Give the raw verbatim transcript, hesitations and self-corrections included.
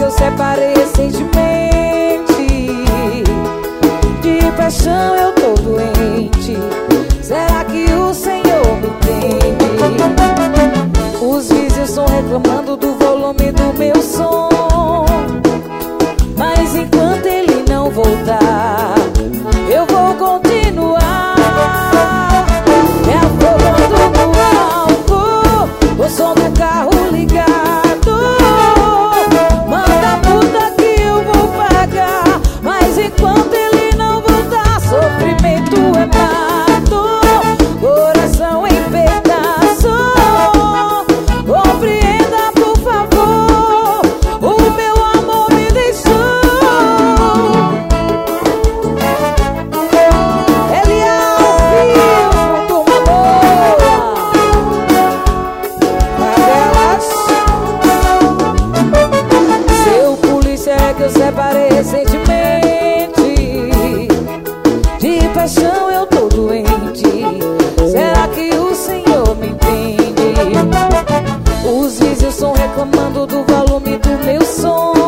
eu separei recentemente. De paixão eu tô doente. Será que o Senhor me entende? Os vizinhos estão reclamando do volume do meu som, mas enquanto ele não voltar, eu vou continuar. É afogando no álcool, o som do carro ligado. Manda a puta que eu vou pagar, mas enquanto ele não voltar, sofrimento é mato, coração em pedaço. Compreenda, por favor, o meu amor me deixou. Ele é ao vivo, turma boa. Favelas. Seu polícia, é que eu separei recentemente. De paixão eu tô doente. Será que o Senhor me entende? Os vizinhos estão reclamando do volume do meu som,